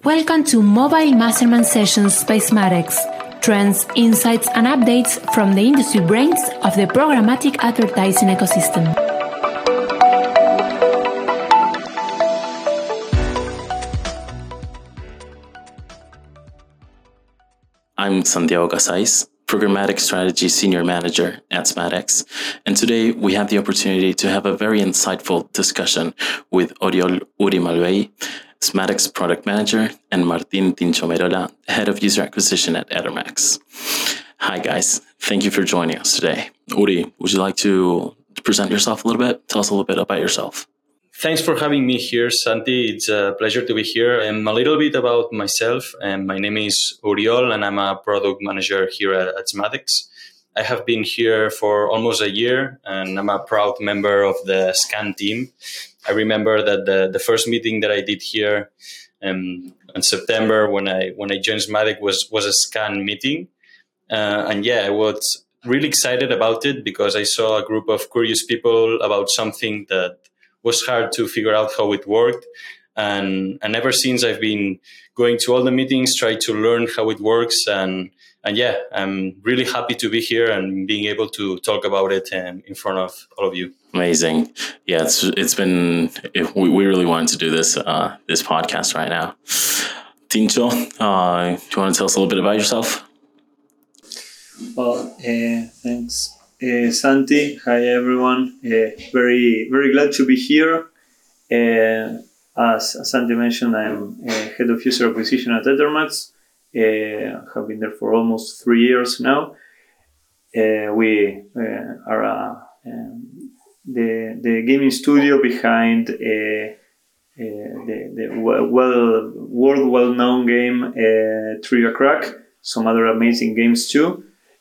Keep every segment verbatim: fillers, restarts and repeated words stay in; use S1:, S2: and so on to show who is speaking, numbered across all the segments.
S1: Welcome to Mobile Mastermind Sessions by Smadex. Trends, insights, and updates from the industry brains of the programmatic advertising ecosystem.
S2: I'm Santiago Casais, Programmatic Strategy Senior Manager at Smadex, and today we have the opportunity to have a very insightful discussion with Oriol Urimalvei, Smadex Product Manager, and Martín Tincho Merola, Head of User Acquisition at Edermax. Hi guys, thank you for joining us today. Uri, would you like to present yourself a little bit? Tell us a little bit about yourself.
S3: Thanks for having me here, Santi. It's a pleasure to be here. And a little bit about myself. And my name is Oriol, and I'm a product manager here at, at Smadex. I have been here for almost a year, and I'm a proud member of the SCAN team. I remember that the, the first meeting that I did here um, in September when I when I joined Smadex was, was a SCAN meeting. Uh, and yeah, I was really excited about it because I saw a group of curious people about something that was hard to figure out how it worked. And, and ever since, I've been going to all the meetings, try to learn how it works. And, and yeah, I'm really happy to be here and being able to talk about it um, in front of all of you.
S2: Amazing. Yeah, it's it's been, it, we, we really wanted to do this, uh, this podcast right now. Tincho, uh, do you want to tell us a little bit about yourself?
S4: Well, uh, thanks. Uh, Santi, hi everyone. Uh, very, very glad to be here. Uh, as, as Santi mentioned, I'm uh, head of user acquisition at Edermax. Uh, have been there for almost three years now. Uh, we uh, are uh, um, the the gaming studio behind uh, uh, the the well world well known game uh, Trivia Crack. Some other amazing games too.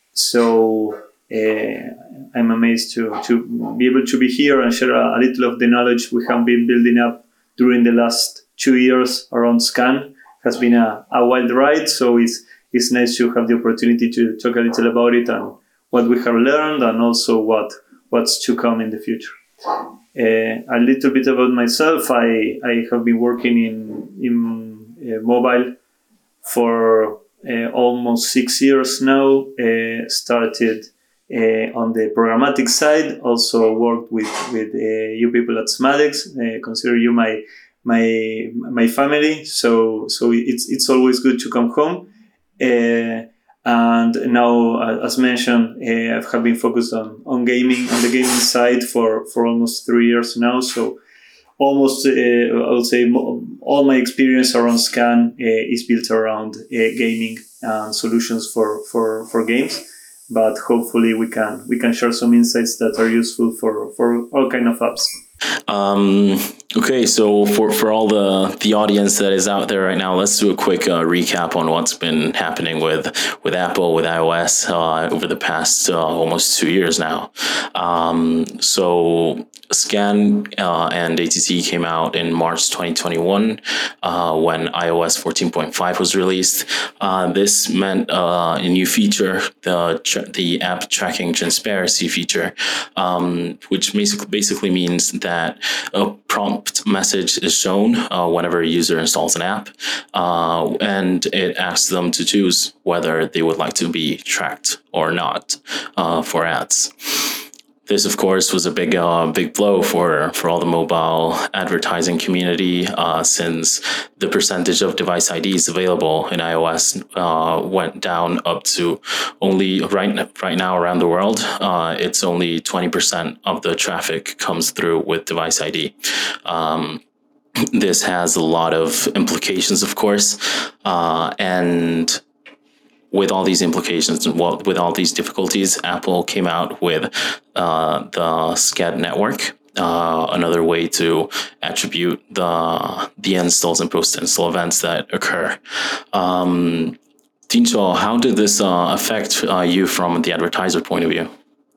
S4: So. Uh, I'm amazed to, to be able to be here and share a, a little of the knowledge we have been building up during the last two years around SCAN. It has been a, a wild ride, so it's it's nice to have the opportunity to talk a little about it and what we have learned and also what what's to come in the future. Uh, a little bit about myself. I, I have been working in, in uh, mobile for uh, almost six years now. Uh, started Uh, on the programmatic side, also worked with with uh, you people at Smadex. Uh, consider you my my my family, so so it's it's always good to come home. Uh, and now, uh, as mentioned, uh, I have been focused on on gaming on the gaming side for for almost three years now. So almost uh, I would say mo- all my experience around SCAN uh, is built around uh, gaming and solutions for for for games. But hopefully we can we can share some insights that are useful for, for all kind of apps.
S2: Um, okay, so for, for all the, the audience that is out there right now, let's do a quick uh, recap on what's been happening with with Apple, with iOS uh, over the past uh, almost two years now. Um, so SCAN uh, and A T T came out in March twenty twenty-one uh, when iOS fourteen point five was released. Uh, this meant uh, a new feature, the tra- the app tracking transparency feature, um, which basically basically means that a prompt message is shown uh, whenever a user installs an app, uh, and it asks them to choose whether they would like to be tracked or not uh, for ads. This, of course, was a big, uh, big blow for, for all the mobile advertising community, uh, since the percentage of device I Ds available in iOS uh, went down up to only right right now around the world. Uh, it's only twenty percent of the traffic comes through with device I D. Um, this has a lot of implications, of course, uh, and. With all these implications and with all these difficulties, Apple came out with uh, the SCAD network, uh, another way to attribute the the installs and post-install events that occur. Um, Tincho, how did this uh, affect uh, you from the advertiser point of view?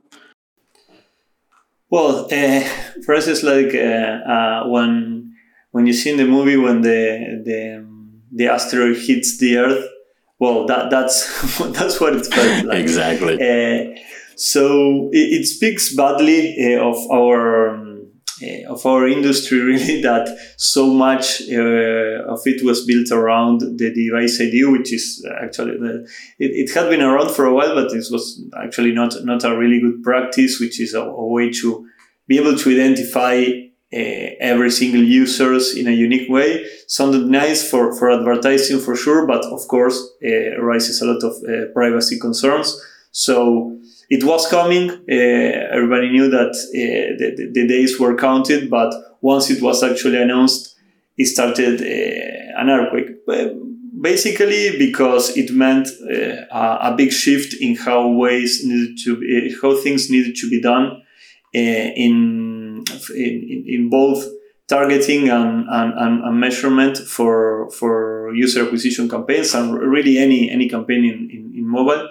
S4: Well, uh, for us, it's like uh, uh, when when you see in the movie when the the the asteroid hits the Earth. Well, that that's that's what it felt like.
S2: Exactly.
S4: Uh, so it, it speaks badly uh, of our um, uh, of our industry, really, that so much uh, of it was built around the device I D, which is actually the, it, it had been around for a while, but it was actually not not a really good practice, which is a, a way to be able to identify uh, every single users in a unique way. Sounded nice for, for advertising for sure, but of course uh, raises a lot of uh, privacy concerns. So it was coming. Uh, everybody knew that uh, the, the days were counted, but once it was actually announced, it started uh, an earthquake. Basically, because it meant uh, a big shift in how ways needed to be, how things needed to be done uh, in, in in both targeting and, and, and measurement for for user acquisition campaigns and really any any campaign in, in, in mobile.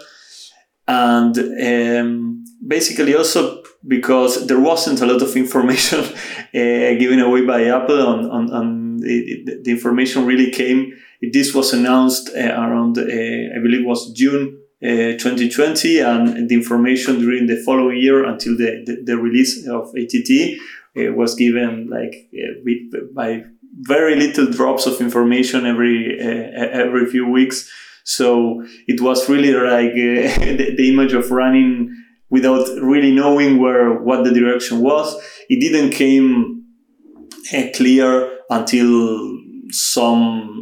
S4: And um, basically also because there wasn't a lot of information uh, given away by Apple on, on, on the, the information really came. This was announced uh, around, uh, I believe it was June uh, twenty twenty, and the information during the following year until the, the, the release of A T T uh, was given like uh, by very little drops of information every uh, every few weeks. So it was really like uh, the, the image of running without really knowing where what the direction was. It didn't came uh, clear until some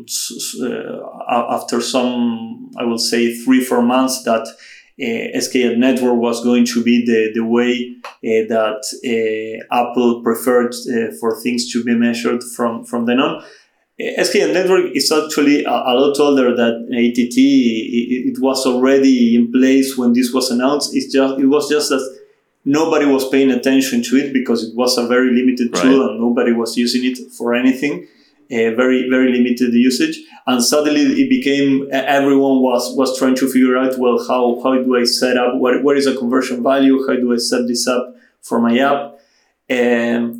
S4: uh, after some, I would say, three four months that uh, S K A D network was going to be the the way uh, that uh, Apple preferred uh, for things to be measured from from then on. S K A D network is actually a, a lot older than A T T. It, it was already in place when this was announced. It's just it was just that nobody was paying attention to it because it was a very limited tool right. and nobody was using it for anything. Uh, very very limited usage, and suddenly it became everyone was was trying to figure out, well, how how do I set up what what is a conversion value? How do I set this up for my app? And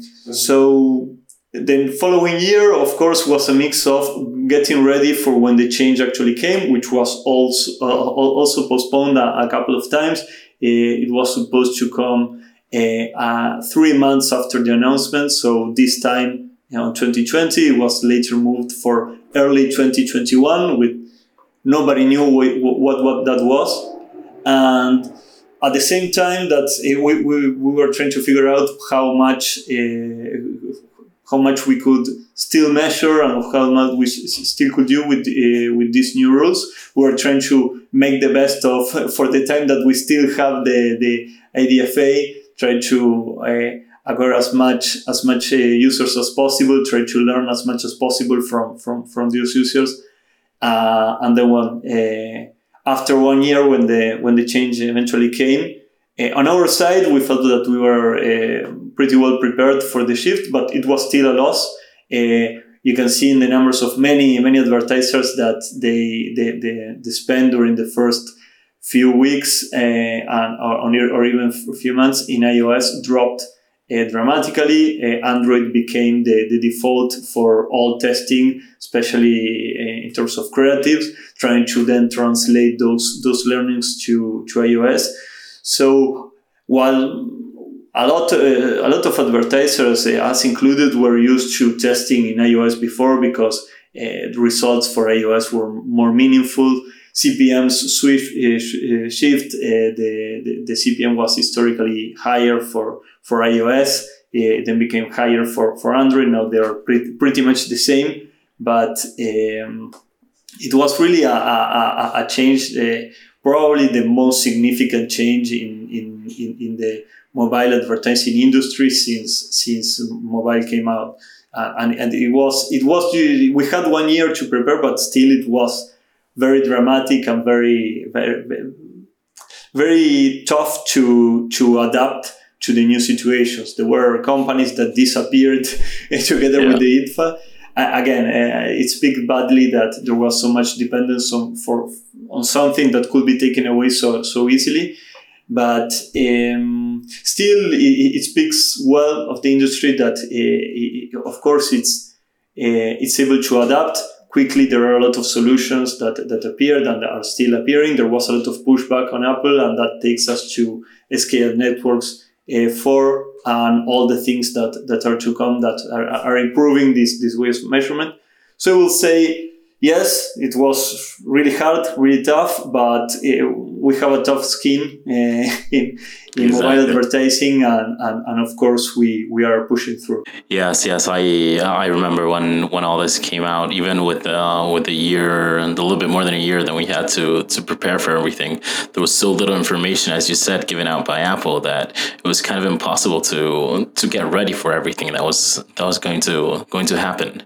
S4: so then following year, of course, was a mix of getting ready for when the change actually came, which was also uh, also postponed a, a couple of times. Uh, it was supposed to come uh, uh, three months after the announcement, so this time. You know, twenty twenty, it was later moved for early twenty twenty-one, with nobody knew what, what, what that was. And at the same time that uh, we, we, we were trying to figure out how much uh, how much we could still measure and how much we still could do with uh, with these new rules, we were trying to make the best of, for the time that we still have the, the I D F A, try to uh, acquire as much as much uh, users as possible, try to learn as much as possible from from from those users, uh, and then when uh, after one year when the when the change eventually came, uh, on our side we felt that we were uh, pretty well prepared for the shift, but it was still a loss. Uh, you can see in the numbers of many many advertisers that they they they, they spend during the first few weeks uh, and or, or even a few months in iOS dropped. Uh, dramatically. Uh, Android became the, the default for all testing, especially uh, in terms of creatives, trying to then translate those those learnings to, to iOS. So while a lot uh, a lot of advertisers, uh, us included, were used to testing in iOS before because uh, the results for iOS were more meaningful. C P M's swift uh, shift, uh, the, the the C P M was historically higher for for iOS, uh, then became higher for, for Android. Now they're pretty, pretty much the same, but um, it was really a, a, a change, uh, probably the most significant change in, in, in, in the mobile advertising industry since since mobile came out. Uh, and, and it was it was we had one year to prepare, but still it was very dramatic and very very very tough to to adapt to the new situations. There were companies that disappeared together yeah. with the I T F A. Uh, again, uh, it speaks badly that there was so much dependence on for on something that could be taken away so so easily. But um, still, it, it speaks well of the industry that, uh, it, of course, it's uh, it's able to adapt quickly. There are a lot of solutions that that appeared and are still appearing. There was a lot of pushback on Apple, and that takes us to S K A D networks uh, for and all the things that, that are to come that are, are improving this, this way of measurement. So I will say, yes, it was really hard, really tough, but uh, we have a tough skin uh, in, in exactly. mobile advertising, and, and, and of course we, we are pushing through.
S2: Yes, yes, I I remember when, when all this came out, even with uh, with a year and a little bit more than a year that we had to to prepare for everything. There was so little information, as you said, given out by Apple that it was kind of impossible to to get ready for everything that was that was going to going to happen.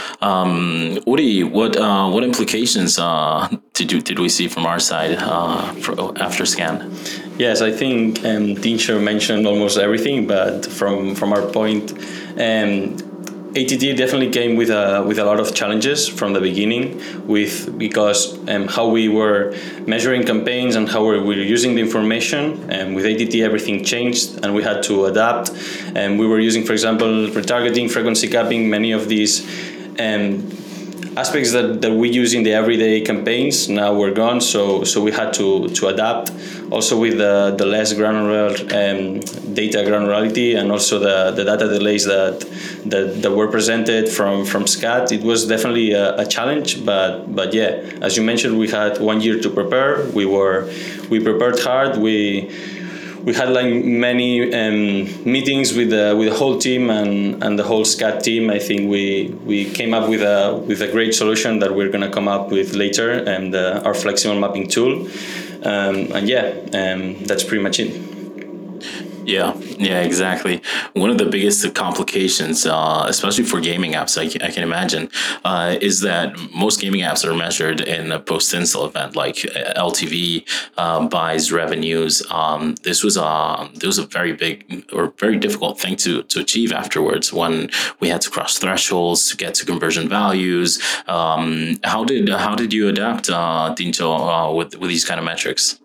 S2: Um, Uri, what uh, what implications uh, did you, did we see from our side uh, for, after Scan?
S3: Yes, I think um, Tincho mentioned almost everything, but from from our point, um, A T T definitely came with a with a lot of challenges from the beginning, with because um, how we were measuring campaigns and how we were using the information. And with A T T, everything changed, and we had to adapt. And we were using, for example, retargeting, frequency capping, many of these um, aspects that, that we use in the everyday campaigns now were gone. So so we had to to adapt. Also with the, the less granular um, data granularity, and also the, the data delays that, that that were presented from from SCAT, it was definitely a, a challenge. But but yeah, as you mentioned, we had one year to prepare. We were we prepared hard. We we had like many um, meetings with the with the whole team and, and the whole SCAT team. I think we we came up with a with a great solution that we're gonna come up with later, and uh, our flexible mapping tool. Um, and yeah, um, that's pretty much it.
S2: Yeah, yeah, exactly. One of the biggest complications, uh, especially for gaming apps, I can, I can imagine, uh, is that most gaming apps are measured in a post-install event, like L T V, um, buys, revenues. Um, this was a this was a very big or very difficult thing to to achieve afterwards when we had to cross thresholds to get to conversion values. Um, how did how did you adapt, uh, Tincho, uh, with with these kind of metrics?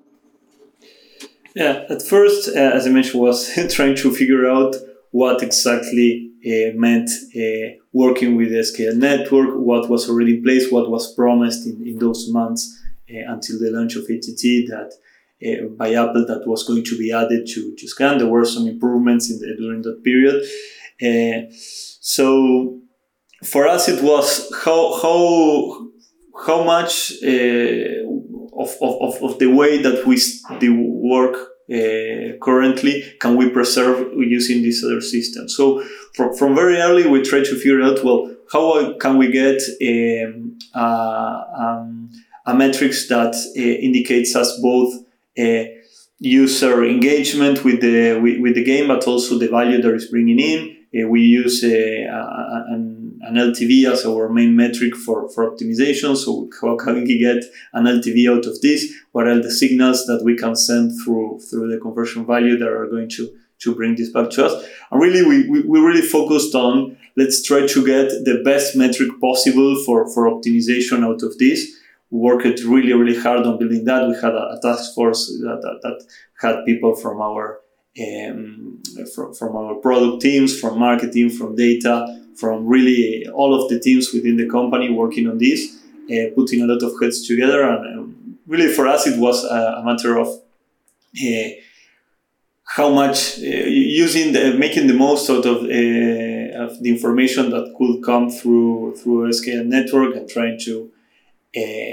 S4: Yeah, at first, uh, as I mentioned, was trying to figure out what exactly uh, meant uh, working with the S K A network, what was already in place, what was promised in, in those months uh, until the launch of A T T that uh, by Apple that was going to be added to, to Scan. There were some improvements in the, during that period. Uh, so for us, it was how how how much uh, Of, of, of the way that we the work uh, currently can we preserve using this other system. So from, from very early we try to figure out, well, how can we get um, uh, um, a metrics that uh, indicates us both uh, user engagement with the with, with the game, but also the value that is bringing in. Uh, we use uh, a, an an L T V as our main metric for, for optimization. So how can we get an L T V out of this? What are the signals that we can send through through the conversion value that are going to, to bring this back to us? And really, we, we, we really focused on, let's try to get the best metric possible for, for optimization out of this. We worked really, really hard on building that. We had a, a task force that, that, that had people from our um, from, from our product teams, from marketing, from data, from really all of the teams within the company working on this, uh, putting a lot of heads together. And um, really for us, it was a, a matter of uh, how much uh, using the, making the most out of, uh, of the information that could come through through S K A network, and trying to, uh,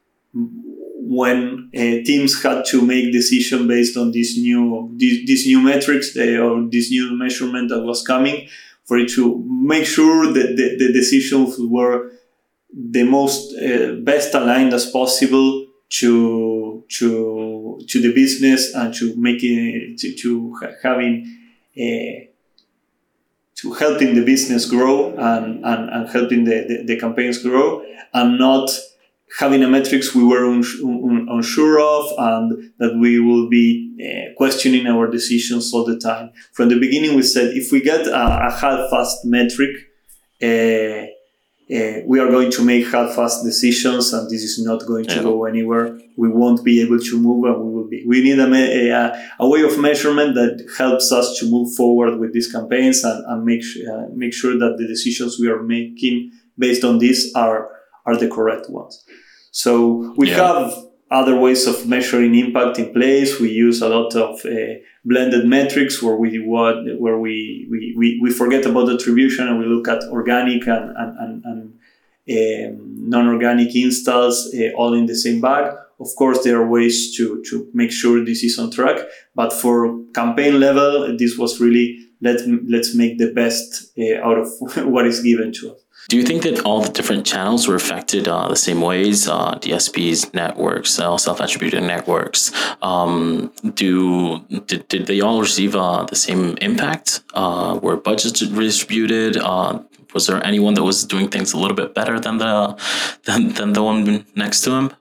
S4: when uh, teams had to make decision based on these new these, these new metrics they, or this new measurement that was coming, for it to make sure that the, the decisions were the most uh, best aligned as possible to to to the business, and to making to, to having a, to helping the business grow, and, and, and helping the, the, the campaigns grow, and not having a metrics we were uns- un- unsure of, and that we will be uh, questioning our decisions all the time. From the beginning, we said if we get a, a half-fast metric, uh, uh, we are going to make half-fast decisions, and this is not going to yeah. go anywhere. We won't be able to move, and we will be. We need a, a, a way of measurement that helps us to move forward with these campaigns, and, and make uh, make sure that the decisions we are making based on this are are the correct ones. So we yeah. have other ways of measuring impact in place. We use a lot of uh, blended metrics where we what where we, we, we, we forget about attribution and we look at organic and, and, and, and um, non-organic installs uh, all in the same bag. Of course, there are ways to, to make sure this is on track, but for campaign level, this was really let let's make the best uh, out of what is given to us.
S2: Do you think that all the different channels were affected uh, the same ways? Uh, D S Ps, networks, uh, self-attributed networks. Um, do did, did they all receive uh, the same impact? Uh, were budgets distributed? Uh, was there anyone that was doing things a little bit better than the than, than the one next to him?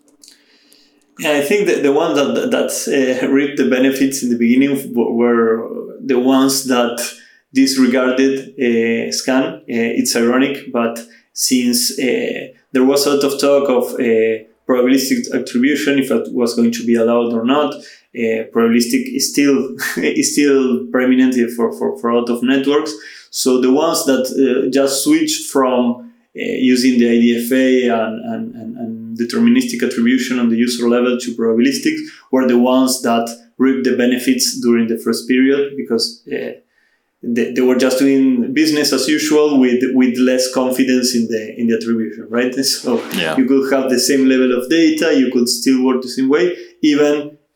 S4: Yeah, I think that the ones that that uh, reaped the benefits in the beginning were the ones that disregarded uh, scan. Uh, it's ironic, but since uh, there was a lot of talk of uh, probabilistic attribution, if it was going to be allowed or not, uh, probabilistic is still is still preeminent for, for, for a lot of networks. So the ones that uh, just switched from uh, using the I D F A and, and, and, and deterministic attribution on the user level to probabilistic were the ones that reaped the benefits during the first period, because uh, They, they were just doing business as usual with with less confidence in the in the attribution, right? So
S2: yeah.
S4: You could have the same level of data, you could still work the same way, even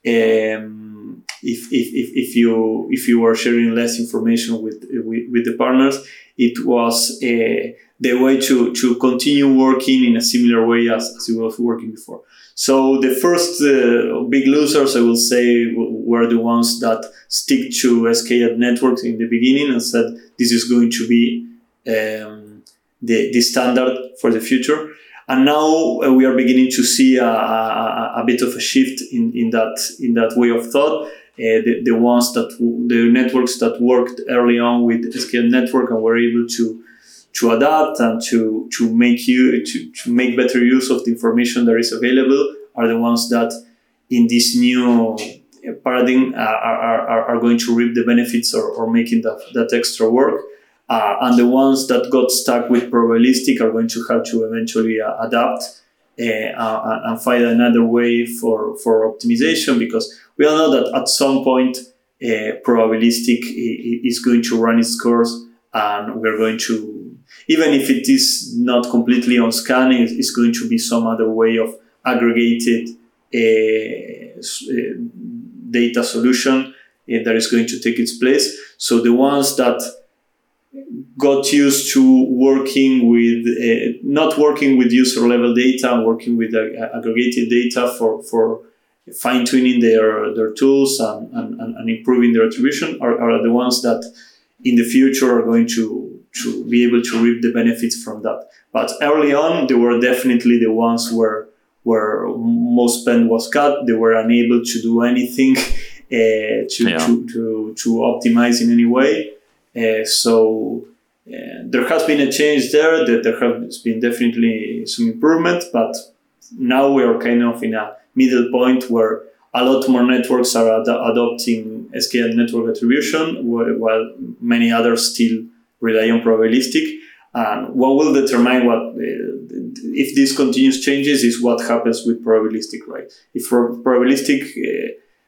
S4: um, if, if if if you if you were sharing less information with with, with the partners. It was uh, the way to to continue working in a similar way as, as it was working before. So the first uh, big losers, I will say, w- were the ones that stick to S K A D networks in the beginning and said this is going to be um, the, the standard for the future. And now uh, we are beginning to see a, a, a bit of a shift in, in that in that way of thought. Uh, the, the ones that w- the networks that worked early on with S K A D network and were able to to adapt and to to make you to, to make better use of the information that is available are the ones that in this new paradigm are, are, are going to reap the benefits or, or making that, that extra work. Uh, and the ones that got stuck with probabilistic are going to have to eventually uh, adapt uh, uh, and find another way for, for optimization, because we all know that at some point uh, probabilistic is going to run its course, and we're going to, even if it is not completely on scanning, it's going to be some other way of aggregated uh, uh, data solution uh, that is going to take its place. So the ones that got used to working with, uh, not working with user level data, working with uh, aggregated data for, for fine tuning their, their tools and, and, and improving their attribution are, are the ones that in the future are going to, to be able to reap the benefits from that. But early on, they were definitely the ones where where most spend was cut. They were unable to do anything uh, to,
S2: yeah.
S4: to, to, to optimize in any way. Uh, so uh, there has been a change there. That there has been definitely some improvement, but now we are kind of in a middle point where a lot more networks are ad- adopting S K A D network attribution, while many others still rely on probabilistic. And what will determine what uh, if this continuous changes is what happens with probabilistic, right? If pro- probabilistic uh,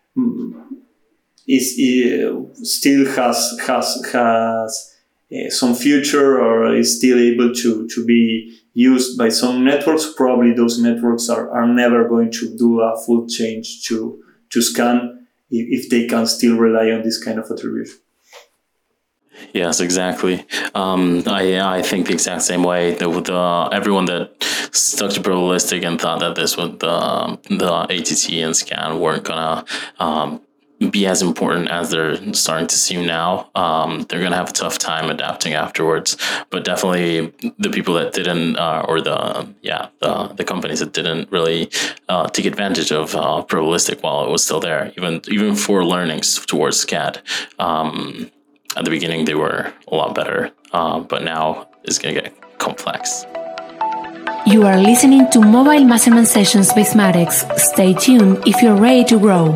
S4: is uh, still has has has uh, some future or is still able to to be used by some networks, probably those networks are, are never going to do a full change to to scan if, if they can still rely on this kind of attribution.
S2: Yes, exactly. Um, I I think the exact same way. The, the everyone that stuck to probabilistic and thought that this would the the A T T and scan weren't gonna um, be as important as they're starting to seem now. Um, they're gonna have a tough time adapting afterwards. But definitely the people that didn't, uh, or the yeah the the companies that didn't really uh, take advantage of uh, probabilistic while it was still there, even even for learnings towards S C A D. Um, At the beginning, they were a lot better, uh, but now it's going to get complex.
S1: You are listening to Mobile Mastermind Sessions by Smadex. Stay tuned if you're ready to grow.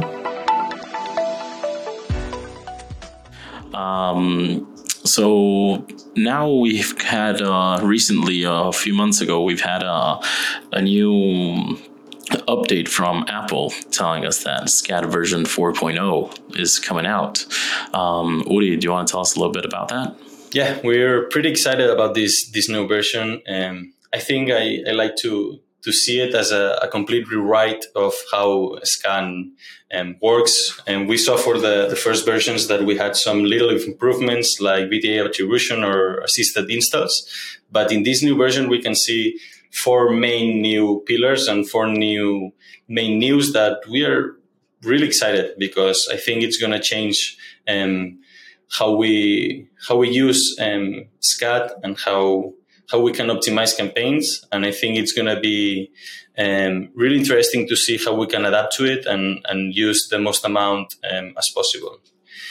S2: Um, so now we've had, uh, recently, uh, a few months ago, we've had uh, a new update from Apple telling us that SCAD version four point oh is coming out. Um, Uri, do you want to tell us a little bit about that?
S3: Yeah, we're pretty excited about this this new version. Um, I think I, I like to to see it as a, a complete rewrite of how SCAN um, works. And we saw for the, the first versions that we had some little improvements like V T A attribution or assisted installs. But in this new version, we can see four main new pillars and four new main news that we are really excited, because I think it's going to change um, how we how we use um, SCAD and how how we can optimize campaigns. And I think it's going to be um, really interesting to see how we can adapt to it and, and use the most amount um, as possible.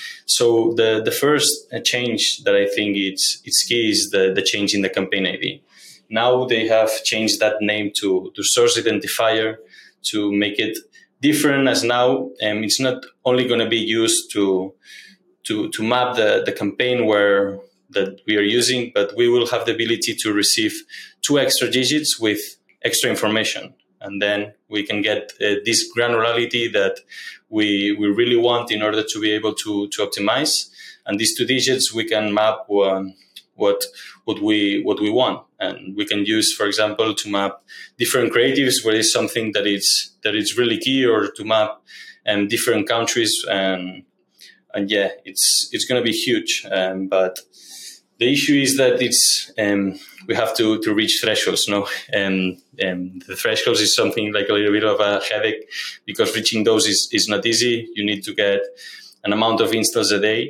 S3: So the, the first change that I think it's, it's key is the, the change in the campaign I D. Now they have changed that name to, to source identifier to make it different, as now um, it's not only going to be used to, to, to map the, the campaign where that we are using, but we will have the ability to receive two extra digits with extra information. And then we can get uh, this granularity that we we really want in order to be able to, to optimize. And these two digits, we can map um, what what we what we want. And we can use, for example, to map different creatives where it's something that is that is really key, or to map um, different countries. And and yeah, it's it's going to be huge. Um, but the issue is that it's um, we have to, to reach thresholds. No, and um, the thresholds is something like a little bit of a headache, because reaching those is, is not easy. You need to get an amount of installs a day,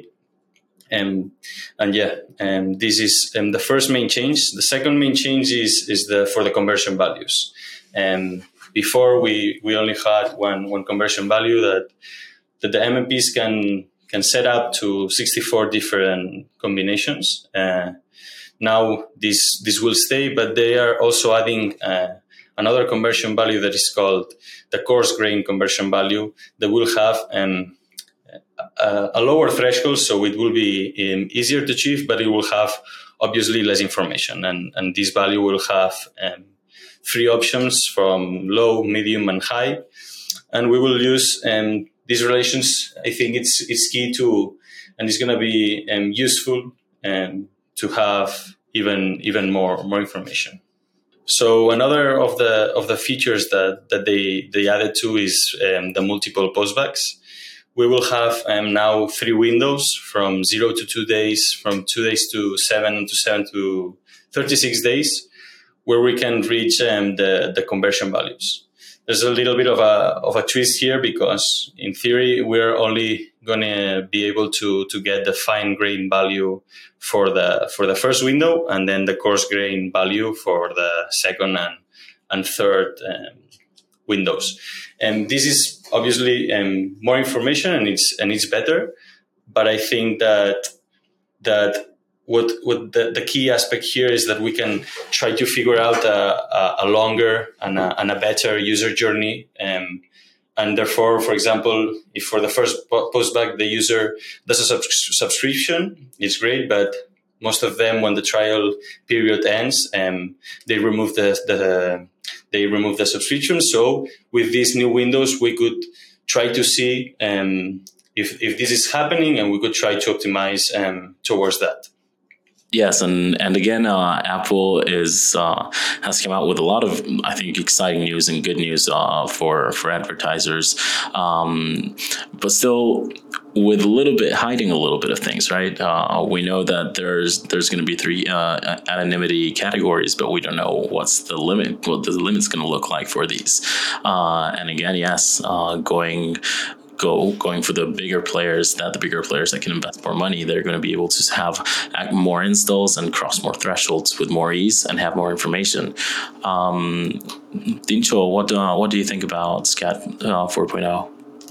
S3: and and yeah, and this is um, the first main change. The second main change is is the for the conversion values. And before we we only had one one conversion value that that the M M Ps can. can set up to sixty-four different combinations. Uh, now this this will stay, but they are also adding uh, another conversion value that is called the coarse grain conversion value, that will have um, a, a lower threshold, so it will be um, easier to achieve, but it will have obviously less information. And, and this value will have um, three options from low, medium, and high. And we will use um, these relations. I think it's it's key to, and it's going to be um, useful um, to have even even more more information. So another of the of the features that, that they, they added to is um, the multiple postbacks. We will have um, now three windows from zero to two days, from two days to seven, to seven to thirty-six days, where we can reach um, the the conversion values. There's a little bit of a of a twist here, because in theory we're only going to be able to to get the fine grain value for the for the first window, and then the coarse grain value for the second and and third um, windows. And this is obviously um, more information, and it's and it's better. But I think that that. What what the, the key aspect here is that we can try to figure out a, a longer and a, and a better user journey. Um, and therefore, for example, if for the first postback the user does a sub- subscription, it's great, but most of them, when the trial period ends, um, they remove the, the they remove the subscription. So with these new windows, we could try to see um, if if this is happening, and we could try to optimize um, towards that.
S2: Yes, and and again, uh, Apple is uh, has come out with a lot of, I think, exciting news and good news uh, for for advertisers, um, but still with a little bit hiding a little bit of things, right? Uh, we know that there's there's going to be three uh, anonymity categories, but we don't know what's the limit, what the limit's going to look like for these. Uh, and again, yes, uh, going. Go going for the bigger players, that the bigger players that can invest more money, they're going to be able to have more installs and cross more thresholds with more ease and have more information. Um, Dincho, what uh, what do you think about SCAD uh, four point oh?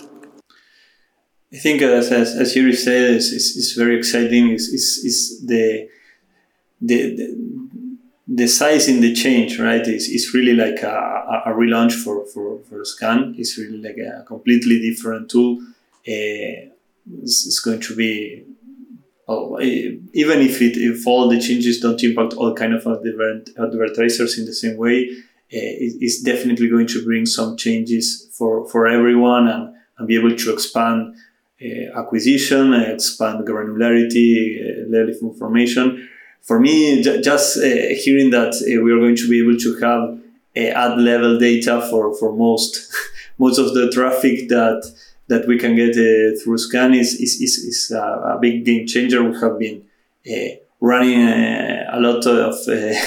S4: I think, as as, as Yuri said, it's, it's, it's very exciting. It's, it's, it's the, the the the size in the change, right? It's, it's really like a, a relaunch for, for, for SCAN. It's really like a completely different tool. Uh, it's, it's going to be, oh, even if it if all the changes don't impact all kind of advert, advertisers in the same way, is definitely going to bring some changes for, for everyone and, and be able to expand uh, acquisition, expand granularity, uh, level of information. For me, j- just uh, hearing that uh, we are going to be able to have uh, ad level data for, for most most of the traffic that that we can get uh, through Scan is is, is, is a, a big game changer. We have been uh, running uh, a lot of uh,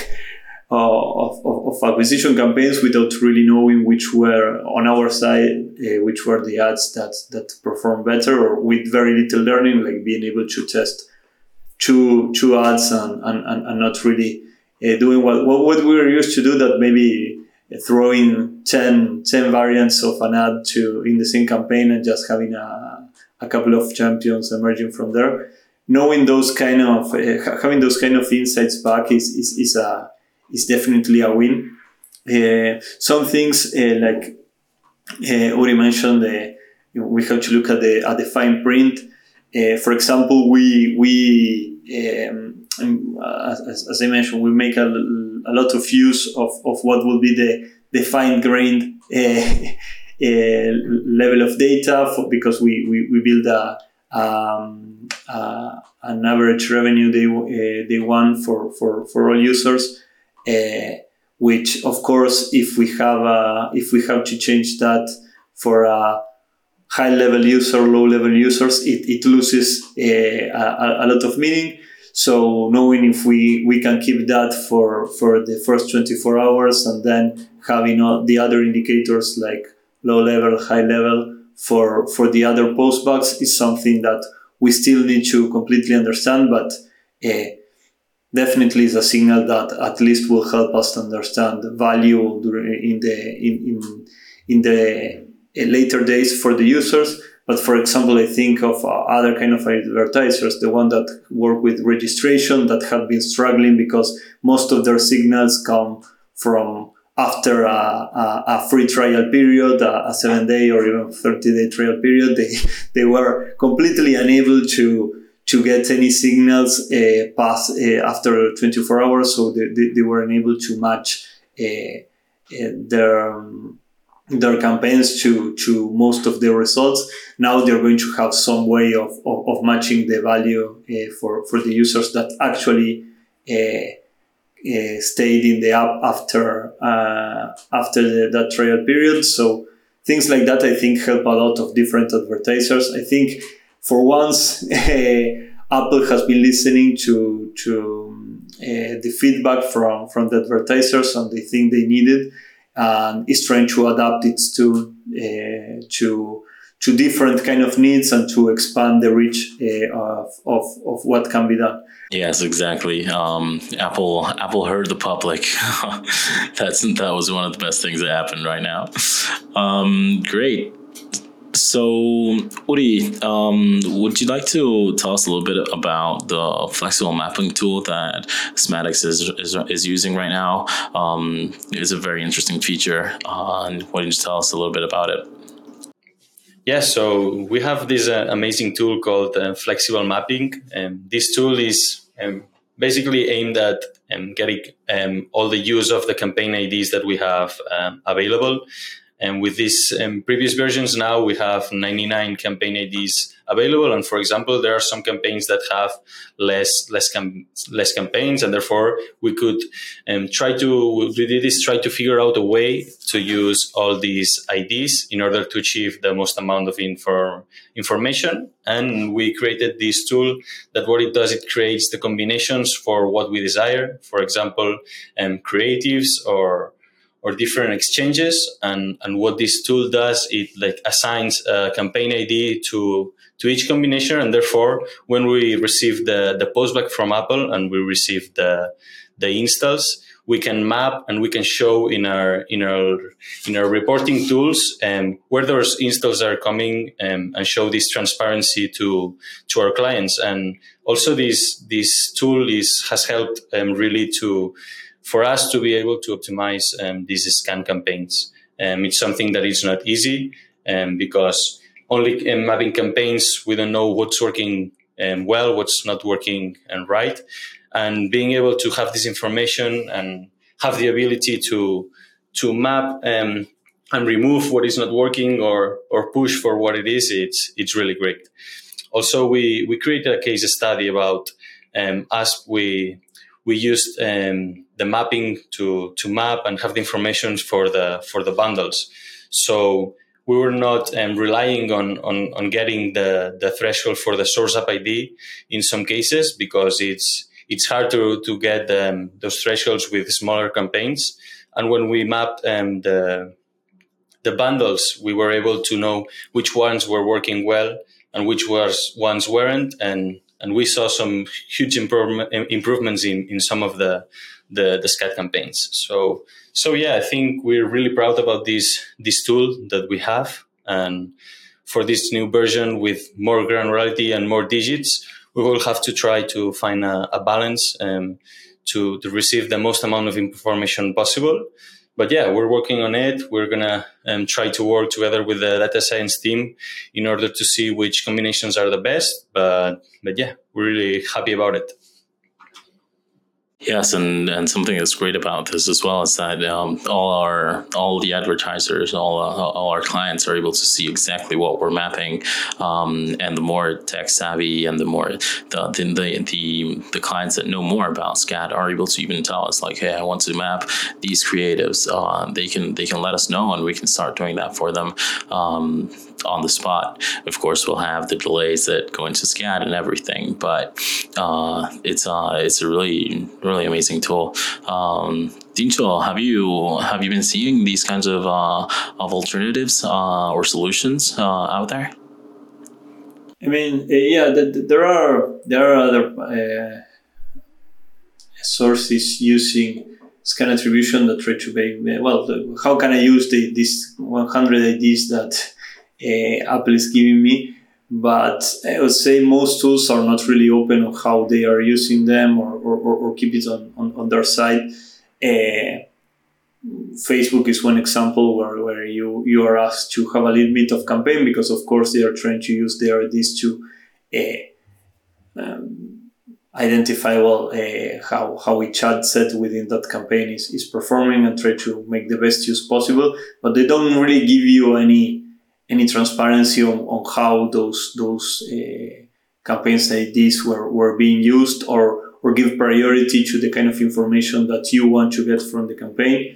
S4: Of, of, of acquisition campaigns without really knowing which were on our side, uh, which were the ads that that perform better, or with very little learning, like being able to test two two ads and and, and not really uh, doing what, what what we were used to do, that maybe throwing ten, ten variants of an ad to in the same campaign and just having a a couple of champions emerging from there. Knowing those kind of uh, having those kind of insights back is is is a is definitely a win. Uh, some things uh, like uh, Uri mentioned, uh, we have to look at the at the fine print. Uh, for example, we we um, as, as I mentioned, we make a, a lot of use of, of what will be the the fine grained uh, uh, level of data for, because we, we, we build a um, uh, an average revenue day uh, day one for, for, for all users. Uh, which, of course, if we have a, if we have to change that for a high-level user, low-level users, it, it loses uh, a, a lot of meaning. So knowing if we, we can keep that for, for the first twenty-four hours and then having all the other indicators like low-level, high-level for, for the other postbacks is something that we still need to completely understand, but uh, definitely is a signal that at least will help us to understand the value in the in in, in the later days for the users. But for example, I think of other kind of advertisers, the one that work with registration that have been struggling because most of their signals come from after a, a, a free trial period, a, a seven day or even thirty day trial period. They they were completely unable to to get any signals uh, past uh, after twenty-four hours, so they, they, they were unable to match uh, uh, their um, their campaigns to to most of the results. Now they're going to have some way of of, of matching the value uh, for for the users that actually uh, uh, stayed in the app after uh, after the, that trial period. So things like that, I think, help a lot of different advertisers. I think. For once, uh, Apple has been listening to to uh, the feedback from, from the advertisers and the thing they needed, and is trying to adapt its tool uh, to to different kind of needs and to expand the reach uh, of, of of what can be done.
S2: Yes, exactly. Um, Apple Apple heard the public. That's that was one of the best things that happened right now. Um, great. So, Uri, um, would you like to tell us a little bit about the flexible mapping tool that Smadex is is, is using right now? Um, it's a very interesting feature. Uh, and why don't you tell us a little bit about it?
S3: Yeah, so we have this uh, amazing tool called uh, Flexible Mapping. And this tool is um, basically aimed at um, getting um, all the use of the campaign I Ds that we have um, available. And with these um, previous versions now, we have ninety-nine campaign I Ds available. And for example, there are some campaigns that have less less cam- less campaigns, and therefore we could um, try to we did is try to figure out a way to use all these I Ds in order to achieve the most amount of info- information. And we created this tool that what it does, it creates the combinations for what we desire. For example, um, creatives or or different exchanges, and, and what this tool does, it like assigns a campaign I D to, to each combination, and therefore, when we receive the, the postback from Apple and we receive the the installs, we can map and we can show in our in our in our reporting tools um, where those installs are coming, um, and show this transparency to to our clients. And also, this this tool is has helped um, really to. for us to be able to optimize um, these scan campaigns. Um, it's something that is not easy um, because only um, mapping campaigns, we don't know what's working um, well, what's not working and right. And being able to have this information and have the ability to to map um, and remove what is not working or or push for what it is, it's it's really great. Also, we we created a case study about um, us. We we used um, the mapping to to map and have the information for the for the bundles. So we were not um, relying on, on on getting the the threshold for the source app I D in some cases, because it's it's hard to to get um, those thresholds with smaller campaigns. And when we mapped um, the the bundles, we were able to know which ones were working well and which was ones weren't, and and we saw some huge improvement, improvements in, in some of the, the the scat campaigns. So so yeah, I think we're really proud about this this tool that we have, and for this new version with more granularity and more digits, we will have to try to find a, a balance um, to to receive the most amount of information possible. But yeah, we're working on it. We're going to um, try to work together with the data science team in order to see which combinations are the best. But, but yeah, we're really happy about it.
S2: Yes, and, and something that's great about this as well is that um, all our all the advertisers, all uh, all our clients are able to see exactly what we're mapping, um, and the more tech savvy and the more the the, the the the clients that know more about scat are able to even tell us, like, hey, I want to map these creatives. Uh, they can they can let us know, and we can start doing that for them. Um, on the spot. Of course, we'll have the delays that go into scat and everything, but uh, it's uh, it's a really really amazing tool. Um, Dincho, have you have you been seeing these kinds of uh, of alternatives uh, or solutions uh, out there?
S4: I mean, uh, yeah, the, the, there are there are other uh, sources using scan attribution that try to make, well, the, how can I use the, these one hundred I Ds that Uh, Apple is giving me, but I would say most tools are not really open on how they are using them, or, or, or keep it on, on, on their side. Uh, Facebook is one example where, where you, you are asked to have a limit of campaign, because of course they are trying to use their I Ds to uh, um, identify well uh, how, how each ad set within that campaign is, is performing and try to make the best use possible, but they don't really give you any any transparency on, on how those those uh, campaigns I Ds were, were being used, or or give priority to the kind of information that you want to get from the campaign.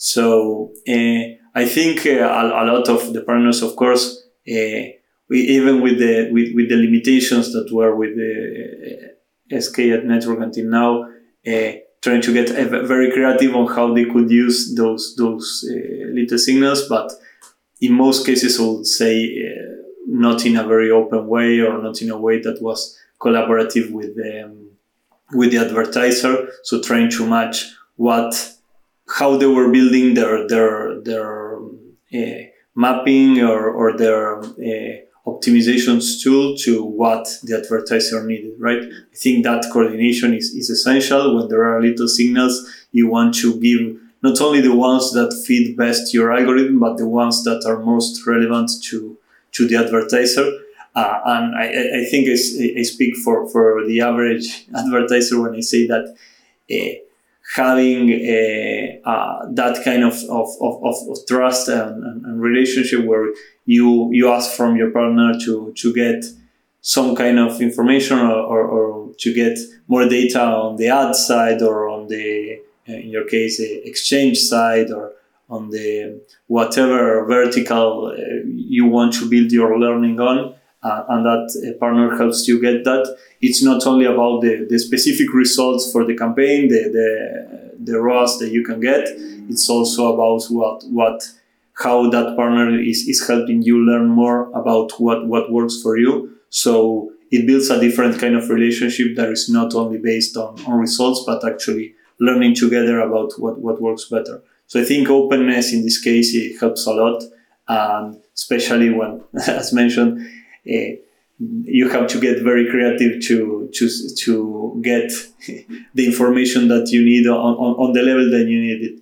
S4: So uh, I think uh, a, a lot of the partners, of course, uh, we, even with the with, with the limitations that were with the uh, S K Ad network until now, uh, trying to get very creative on how they could use those those uh, little signals, but in most cases, I would say uh, not in a very open way, or not in a way that was collaborative with the, um, with the advertiser. So trying to match what, how they were building their their their uh, mapping or or their uh, optimizations tool to what the advertiser needed. Right? I think that coordination is is essential. When there are little signals, you want to give not only the ones that fit best your algorithm, but the ones that are most relevant to, to the advertiser. Uh, and I, I think I, I speak for, for the average advertiser when I say that uh, having uh, uh, that kind of, of, of, of trust and, and, and relationship where you you ask from your partner to, to get some kind of information, or, or, or to get more data on the ad side, or on the in your case, the exchange side, or on the whatever vertical uh, you want to build your learning on, uh, and that uh, partner helps you get that. It's not only about the, the specific results for the campaign, the, the the R O A S that you can get. It's also about what what how that partner is, is helping you learn more about what, what works for you. So it builds a different kind of relationship that is not only based on, on results, but actually learning together about what, what works better. So I think openness in this case, it helps a lot. And especially when, as mentioned, uh, you have to get very creative to, to, to get the information that you need on, on, on the level that you need it.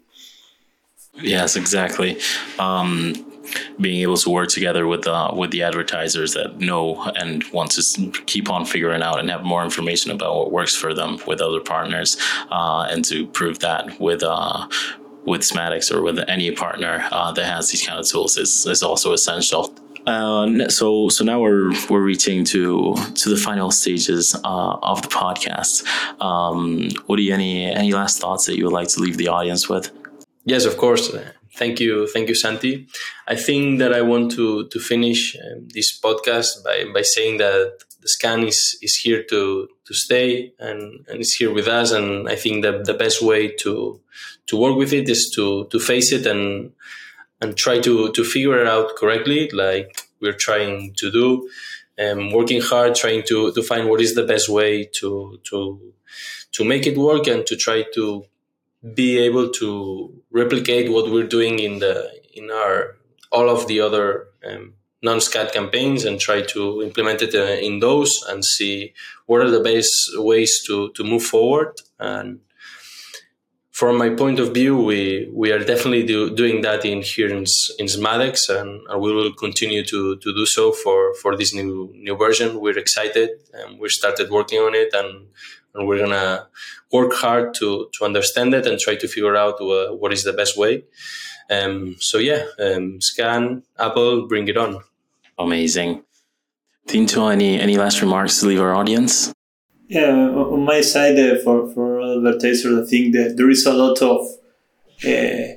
S2: Yes, exactly. Um, being able to work together with uh, with the advertisers that know and want to keep on figuring out and have more information about what works for them with other partners, uh, and to prove that with uh, with Smadex or with any partner uh, that has these kind of tools is, is also essential. Uh, so so now we're we're reaching to to the final stages uh, of the podcast. Um, Woody, any any last thoughts that you would like to leave the audience with?
S3: Yes, of course. Thank you, thank you, Santi. I think that I want to to finish um, this podcast by, by saying that the scan is, is here to to stay and, and it's here with us. And I think that the best way to to work with it is to to face it and and try to to figure it out correctly, like we're trying to do, and um, working hard, trying to to find what is the best way to to to make it work and to try to be able to replicate what we're doing in the in our all of the other um, non-SCAD campaigns and try to implement it uh, in those and see what are the best ways to to move forward. And from my point of view, we we are definitely do, doing that in here in, in Smadex, and, and we will continue to to do so for, for this new new version. We're excited and we started working on it, and, and we're gonna work hard to to understand it and try to figure out uh, what is the best way. Um, so yeah, um, Scan, Apple, bring it on.
S2: Amazing. Tinto, any any last remarks to leave our audience?
S4: Yeah, on my side, uh, for, for advertisers, I think that there is a lot of uh,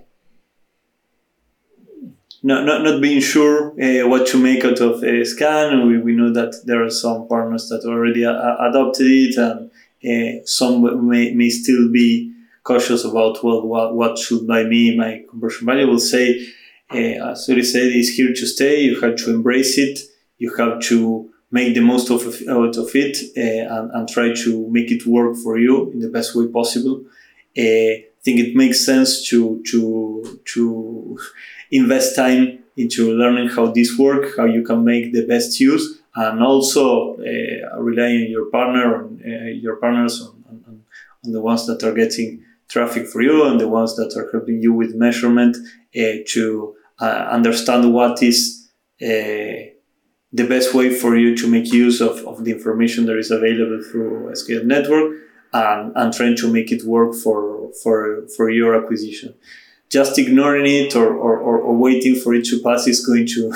S4: not, not not being sure uh, what to make out of uh, Scan. We, we know that there are some partners that already uh, adopted it, and uh, some may, may still be cautious about, well, what, what should buy me my conversion value. Will say, uh, as Uri said, it's here to stay. You have to embrace it. You have to make the most of out of it uh, and, and try to make it work for you in the best way possible. Uh, I think it makes sense to to to invest time into learning how this works, how you can make the best use, and also uh, rely on your partner, on uh, your partners, on, on, on the ones that are getting traffic for you and the ones that are helping you with measurement uh, to uh, understand what is uh, the best way for you to make use of, of the information that is available through a scaled network, and, and trying to make it work for for for your acquisition. Just ignoring it or, or, or, or waiting for it to pass is going to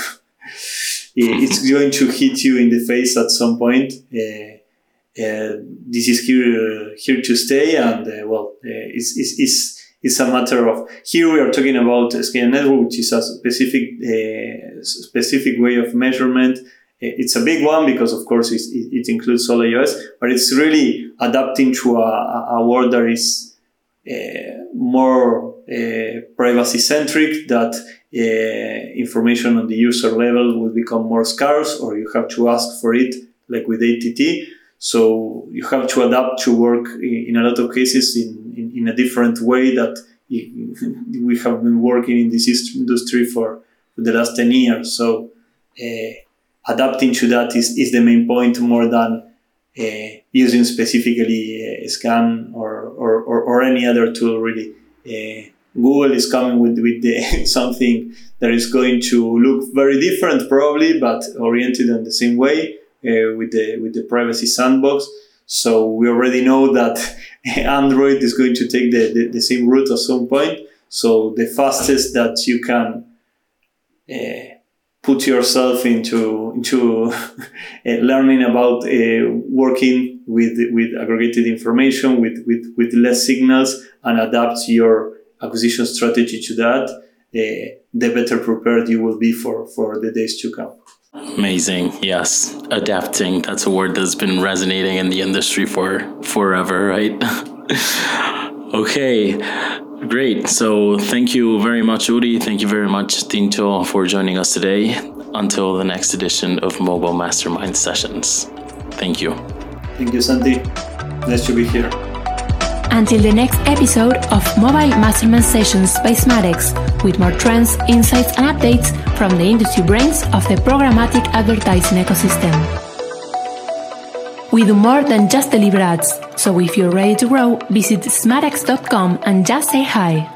S4: it's going to hit you in the face at some point. Uh, uh, this is here uh, here to stay, and uh, well, uh, it's, it's it's it's a matter of, here we are talking about a scaled network, which is a specific uh, specific way of measurement. It's a big one because, of course, it's, it, it includes all iOS, but it's really adapting to a, a world that is uh, more uh, privacy-centric, that uh, information on the user level will become more scarce, or you have to ask for it, like with A T T. So you have to adapt to work in, in a lot of cases in, in, in a different way that we have been working in this industry for, for the last ten years. So uh, adapting to that is, is the main point, more than uh, using specifically uh, Scan or, or, or, or any other tool, really. Uh, Google is coming with, with the, something that is going to look very different probably, but oriented in the same way. Uh, with the with the privacy sandbox. So we already know that Android is going to take the, the, the same route at some point. So the fastest that you can uh, put yourself into into uh, learning about uh, working with with aggregated information, with, with, with less signals, and adapt your acquisition strategy to that, uh, the better prepared you will be for, for the days to come.
S2: Amazing. Yes. Adapting. That's a word that's been resonating in the industry for forever, right? Okay. Great. So thank you very much, Uri. Thank you very much, Tinto, for joining us today. Until the next edition of Mobile Mastermind Sessions. Thank you.
S4: Thank you, Santi. Nice to be here.
S1: Until the next episode of Mobile Mastermind Sessions by Smadex, with more trends, insights, and updates from the industry brains of the programmatic advertising ecosystem. We do more than just deliver ads, so if you're ready to grow, visit smadex dot com and just say hi.